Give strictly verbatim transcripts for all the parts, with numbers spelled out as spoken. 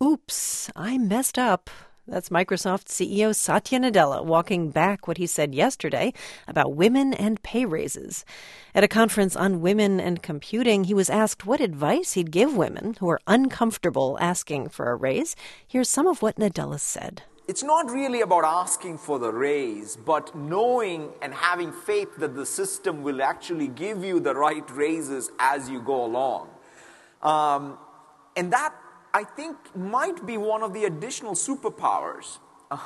Oops, I messed up. That's Microsoft C E O Satya Nadella walking back what he said yesterday about women and pay raises. At a conference on women and computing, he was asked what advice he'd give women who are uncomfortable asking for a raise. Here's some of what Nadella said. It's not really about asking for the raise, but knowing and having faith that the system will actually give you the right raises as you go along. Um, and that, I think, might be one of the additional superpowers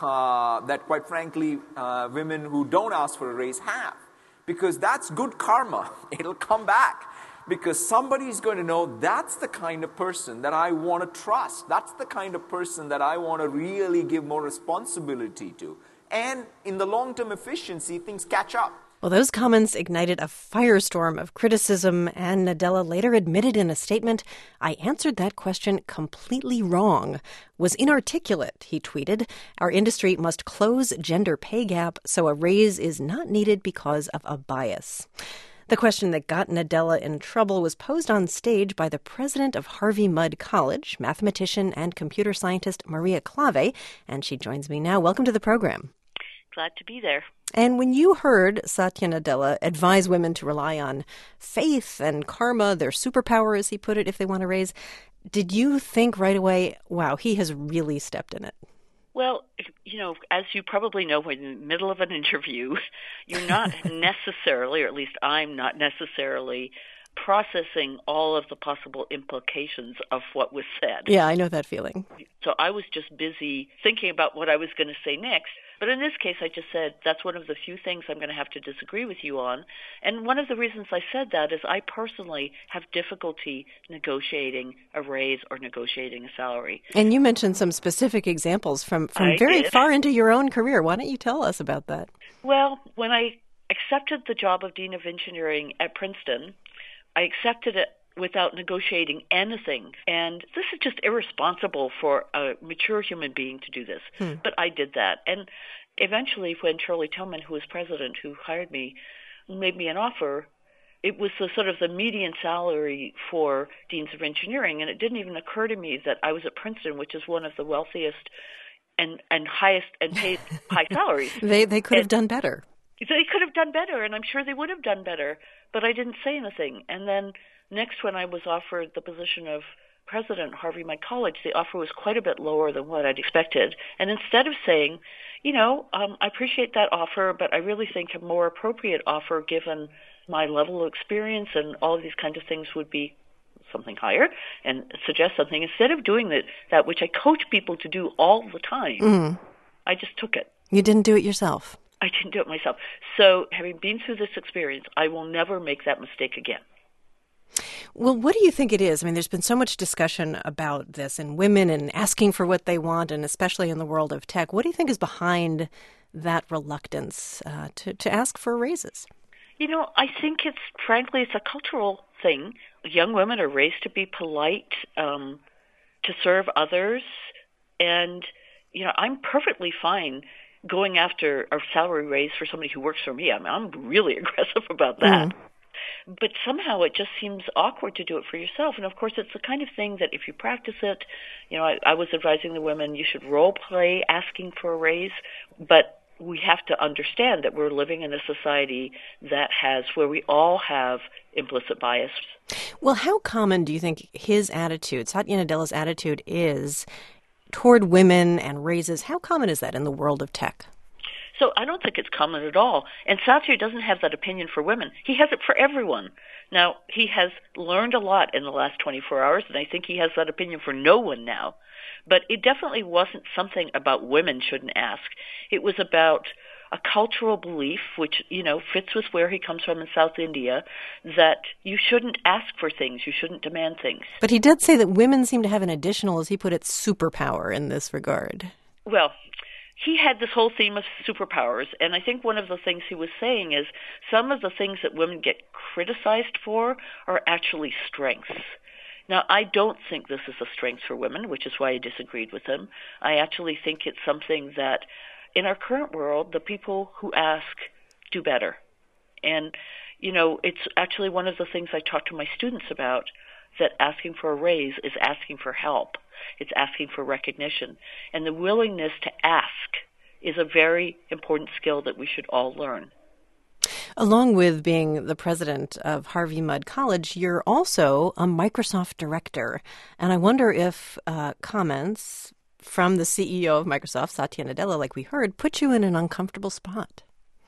uh, that, quite frankly, uh, women who don't ask for a raise have. Because that's good karma. It'll come back. Because somebody's going to know that's the kind of person that I want to trust. That's the kind of person that I want to really give more responsibility to. And in the long-term efficiency, things catch up. Well, those comments ignited a firestorm of criticism, and Nadella later admitted in a statement, "I answered that question completely wrong. Was inarticulate," he tweeted. "Our industry must close gender pay gap, so a raise is not needed because of a bias." The question that got Nadella in trouble was posed on stage by the president of Harvey Mudd College, mathematician and computer scientist Maria Klawe, and she joins me now. Welcome to the program. Glad to be there. And when you heard Satya Nadella advise women to rely on faith and karma, their superpower, as he put it, if they want to raise, did you think right away, wow, he has really stepped in it? Well, you know, as you probably know, when in the middle of an interview, you're not necessarily, or at least I'm not necessarily, processing all of the possible implications of what was said. Yeah, I know that feeling. So I was just busy thinking about what I was going to say next. But in this case, I just said, that's one of the few things I'm going to have to disagree with you on. And one of the reasons I said that is I personally have difficulty negotiating a raise or negotiating a salary. And you mentioned some specific examples from, from very did. far into your own career. Why don't you tell us about that? Well, when I accepted the job of Dean of Engineering at Princeton, I accepted it without negotiating anything. And this is just irresponsible for a mature human being to do this. Hmm. But I did that. And eventually, when Shirley Tillman, who was president, who hired me, made me an offer, it was the sort of the median salary for deans of engineering. And it didn't even occur to me that I was at Princeton, which is one of the wealthiest and, and highest and paid high salaries. They, they could and have done better. They could have done better, and I'm sure they would have done better. But I didn't say anything. And then next, when I was offered the position of president at Harvey Mudd College, the offer was quite a bit lower than what I'd expected. And instead of saying, you know, um, I appreciate that offer, but I really think a more appropriate offer, given my level of experience and all of these kinds of things, would be something higher, and suggest something. Instead of doing that, that which I coach people to do all the time, mm. I just took it. You didn't do it yourself. I didn't do it myself. So having been through this experience, I will never make that mistake again. Well, what do you think it is? I mean, there's been so much discussion about this and women and asking for what they want, and especially in the world of tech. What do you think is behind that reluctance uh, to, to ask for raises? You know, I think it's, frankly, it's a cultural thing. Young women are raised to be polite, um, to serve others. And, you know, I'm perfectly fine going after a salary raise for somebody who works for me. I mean, I'm really aggressive about that. Mm. But somehow it just seems awkward to do it for yourself. And, of course, it's the kind of thing that if you practice it, you know, I, I was advising the women, you should role play asking for a raise. But we have to understand that we're living in a society that has, where we all have implicit bias. Well, how common do you think his attitude, Satya Nadella's attitude, is toward women and raises? How common is that in the world of tech? So I don't think it's common at all. And Satya doesn't have that opinion for women. He has it for everyone. Now, he has learned a lot in the last twenty-four hours, and I think he has that opinion for no one now. But it definitely wasn't something about women shouldn't ask. It was about a cultural belief, which, you know, fits with where he comes from in South India, that you shouldn't ask for things, you shouldn't demand things. But he did say that women seem to have an additional, as he put it, superpower in this regard. Well, he had this whole theme of superpowers, and I think one of the things he was saying is some of the things that women get criticized for are actually strengths. Now, I don't think this is a strength for women, which is why I disagreed with him. I actually think it's something that, in our current world, the people who ask do better. And, you know, it's actually one of the things I talk to my students about. that asking for a raise is asking for help. It's asking for recognition. And the willingness to ask is a very important skill that we should all learn. Along with being the president of Harvey Mudd College, you're also a Microsoft director. And I wonder if uh, comments from the C E O of Microsoft, Satya Nadella, like we heard, put you in an uncomfortable spot.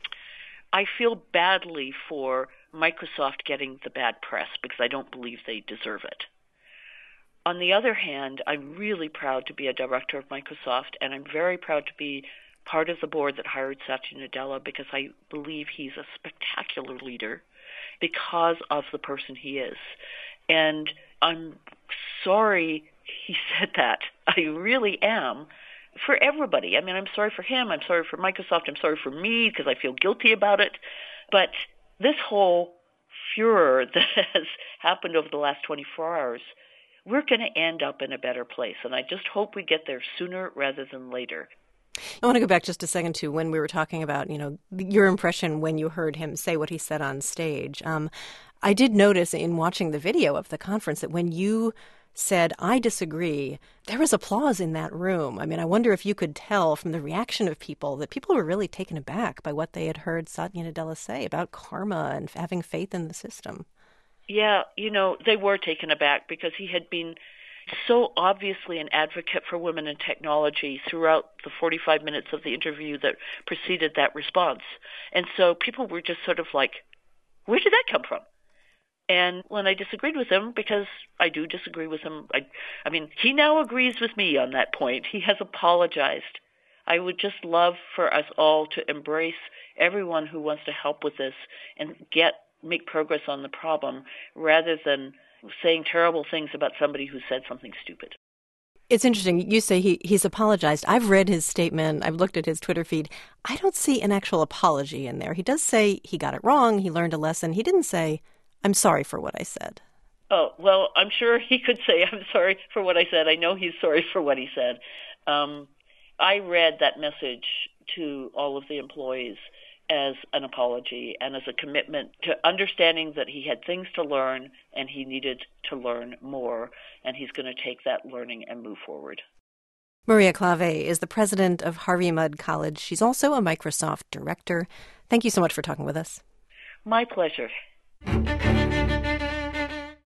I feel badly for Microsoft getting the bad press because I don't believe they deserve it. On the other hand, I'm really proud to be a director of Microsoft, and I'm very proud to be part of the board that hired Satya Nadella because I believe he's a spectacular leader because of the person he is. And I'm sorry he said that. I really am. For everybody. I mean, I'm sorry for him. I'm sorry for Microsoft. I'm sorry for me because I feel guilty about it. But this whole furor that has happened over the last twenty-four hours, we're going to end up in a better place. And I just hope we get there sooner rather than later. I want to go back just a second to when we were talking about, you know, your impression when you heard him say what he said on stage. Um, I did notice in watching the video of the conference that when you said, I disagree, there was applause in that room. I mean, I wonder if you could tell from the reaction of people that people were really taken aback by what they had heard Satya Nadella say about karma and having faith in the system. Yeah, you know, they were taken aback because he had been so obviously an advocate for women in technology throughout the forty-five minutes of the interview that preceded that response. And so people were just sort of like, where did that come from? And when I disagreed with him, because I do disagree with him, I, I mean, he now agrees with me on that point. He has apologized. I would just love for us all to embrace everyone who wants to help with this and get make progress on the problem rather than saying terrible things about somebody who said something stupid. It's interesting. You say he, he's apologized. I've read his statement. I've looked at his Twitter feed. I don't see an actual apology in there. He does say he got it wrong. He learned a lesson. He didn't say, I'm sorry for what I said. Oh, well, I'm sure he could say, I'm sorry for what I said. I know he's sorry for what he said. Um, I read that message to all of the employees as an apology and as a commitment to understanding that he had things to learn and he needed to learn more, and he's going to take that learning and move forward. Maria Klawe is the president of Harvey Mudd College. She's also a Microsoft director. Thank you so much for talking with us. My pleasure.